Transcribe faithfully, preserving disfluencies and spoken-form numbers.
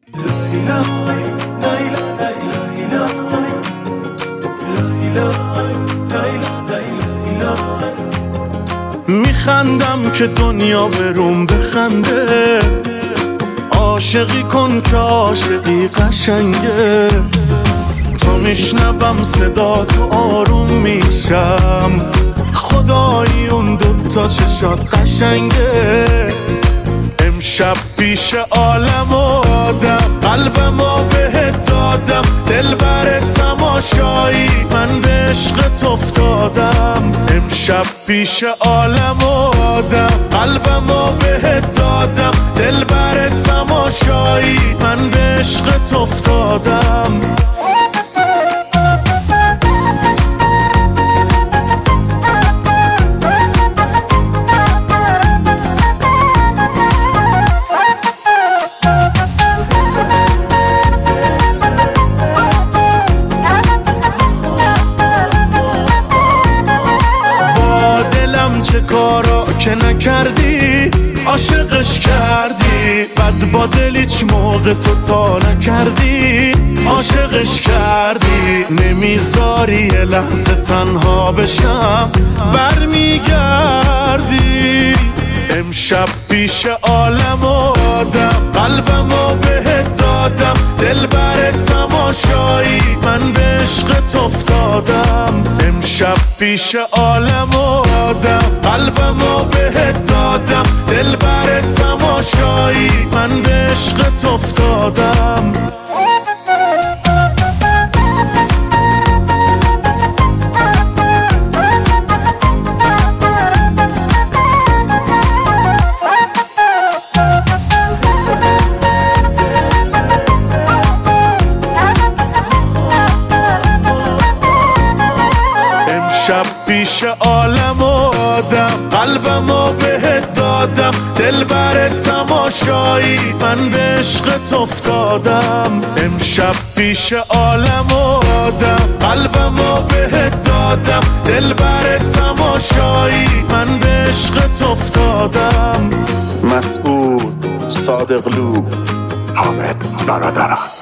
میخندم که دنیا بروم بخنده، عاشقی کن که عاشقی قشنگه. تا میشنوم صدا تو آروم میشم، خدایی اون دوتا چشات قشنگه. امشب پیش عالم و آدم قلبمو بهت دادم، دل بر تماشایی من به عشقت افتادم. امشب پیش عالم و آدم قلبمو بهت دادم، دل بر تماشایی من به عشقت افتادم. چه کارا که نکردی عاشقش کردی، بد با دل هیچ موقع تو تا نکردی عاشقش کردی. نمیذاری یه لحظه تنها بشم برمیگردی. امشب پیش عالم و آدم قلبمو بهت دادم، دل بر تماشایی من به عشقت افتادم. امشب پیش عالم و آدم قلبمو بهت دادم، دل بر تماشایی من به عشقت افتادم. شب پیش عالم و آدم قلبمو بهت دادم، دل بر تماشایی من به عشقت افتادم. امشب پیش عالم و آدم قلبمو بهت دادم، دل بر تماشایی من به عشقت افتادم. مسعود صادقلو، حامد برادران.